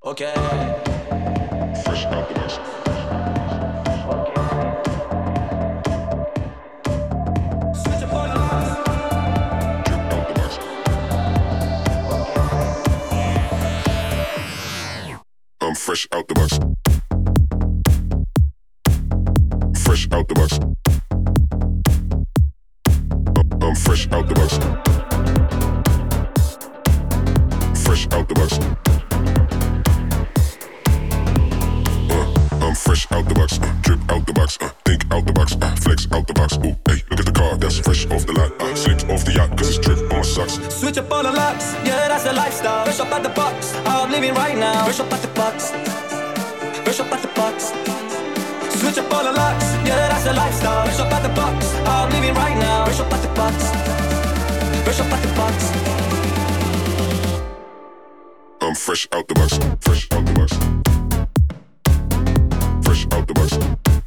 Okay. Fresh out the box. Switch up all the locks. Drip out the box. I'm fresh out the box. Fresh out the box. I'm fresh out the box. Fresh out the box. I'm fresh out the box. Drip out the box. Think out the box. Flex out the box. Ooh, hey, look at the car that's fresh off the lot. Slipped off the yacht 'cause it's drip on my socks. Switch up all the locks. Yeah, that's a lifestyle. Fresh up at the box. I'm living right now. Fresh up at the box. Fresh up at the box. Switch up all the locks. Yeah, that's a lifestyle. Fresh up at the box. I'm living right now. Fresh up at the box. Fresh up at the box. I'm fresh out the box. Fresh out the box. Fresh out the box.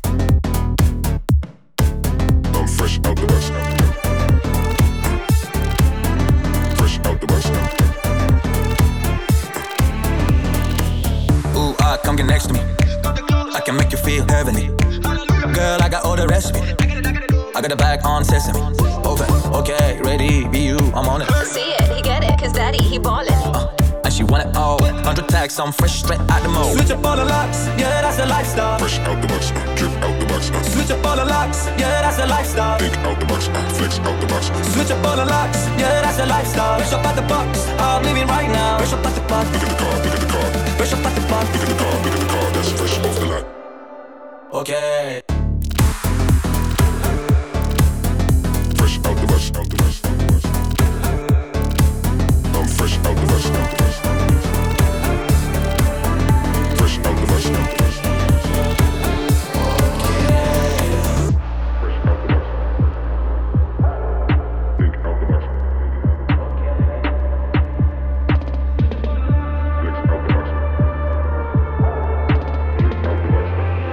I'm fresh out the box. Fresh out the box. Ooh, come get next to me. I can make you feel heavenly. Girl, I got all the recipe. I got a bag on sesame. Open, okay, ready, be you, I'm on it. See it, he get it, 'cause daddy, he ballin'. And she want it all. 100 tags, I'm fresh straight out the mold. Switch up all the locks, yeah, that's a lifestyle. Fresh out the box. Drip out the box. Switch up all the locks, yeah, that's a lifestyle. Think out the box. Flex out the box. Switch up all the locks, yeah, that's a lifestyle. Fresh up at the box, I'm living right now. Fresh up at the box, Look at the car. Look at the car. fresh up at the box. Look at the car. Look at the car that's fresh off the lot. Okay. Fresh out the box. Out the box. I'm fresh out the box. Fresh out the box. Fresh out the box. Think out the box. Flex out the box. Drip out the box.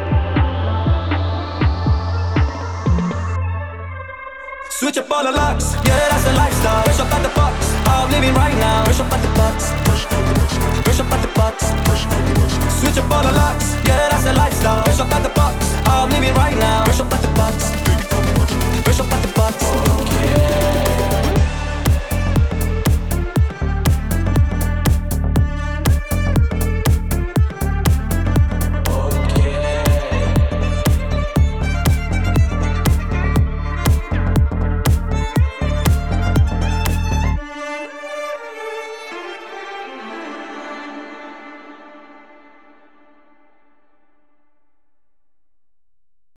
Switch up all the locks, yeah, that's a lifestyle. Fresh up at the box, I'm living right now. Fresh up at the box, Fresh out the box. fresh up at the box. Fresh out the box. Switch up all the locks,